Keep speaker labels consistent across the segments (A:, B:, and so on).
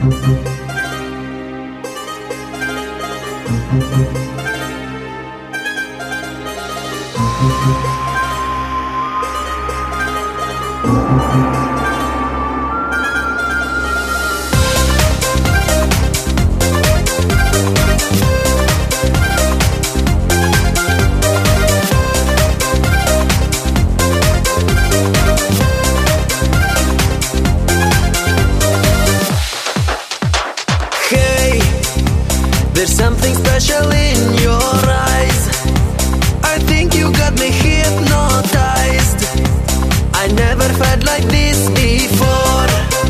A: There's something special in your eyes. I think you got me hypnotized. I never felt like this before.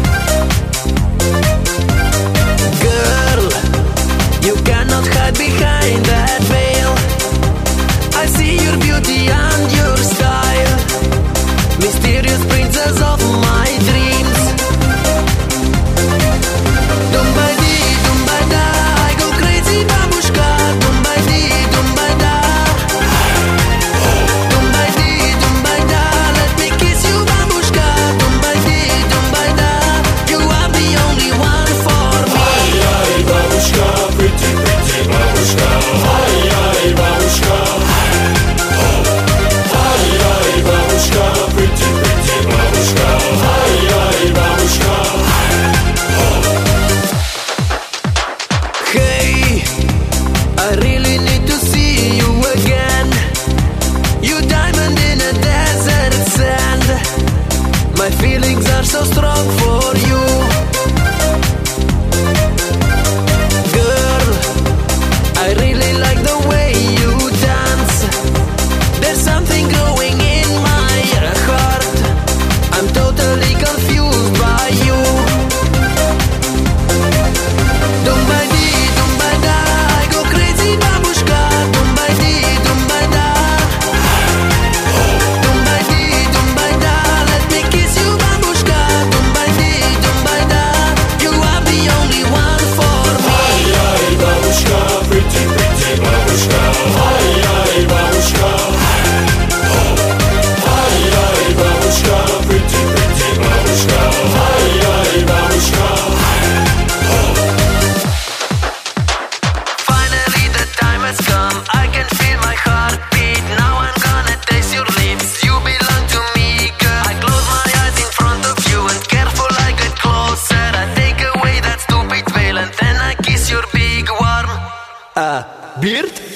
A: Girl, you cannot hide behind that veil. I see your beauty and your style. Mysterious princess of my dreams. Бабушка, думбайди, думбайда. Думбайди, думбайда. Let me kiss you, бабушка. Думбайди, думбайда. You are the only one for me.
B: Ай-яй, бабушка, pretty, pretty бабушка. Ай-яй, бабушка. Ай-яй, бабушка, pretty, pretty бабушка. Ай-яй, бабушка.
A: I really need to see you again. You diamond in a desert sand. My feelings are so strong for you. Girl, I really like the way you dance. There's something growing in my heart. I'm totally confused by you. Думбайди, думбайда. Бабушка, думбайди, думбайда. Думбайди, думбайда. Let me kiss you, бабушка. Думбайди, думбайда. You are the only one for me.
B: Ай-яй, бабушка, pretty, pretty бабушка. Ай-яй, бабушка. Ай-яй, бабушка, pretty, pretty бабушка. Ай-яй, бабушка.
A: Come, I can feel my heartbeat. Now I'm gonna taste your lips. You belong to me, girl. I close my eyes in front of you, and careful I get closer. I take away that stupid veil, and then I kiss your big warm
C: beard.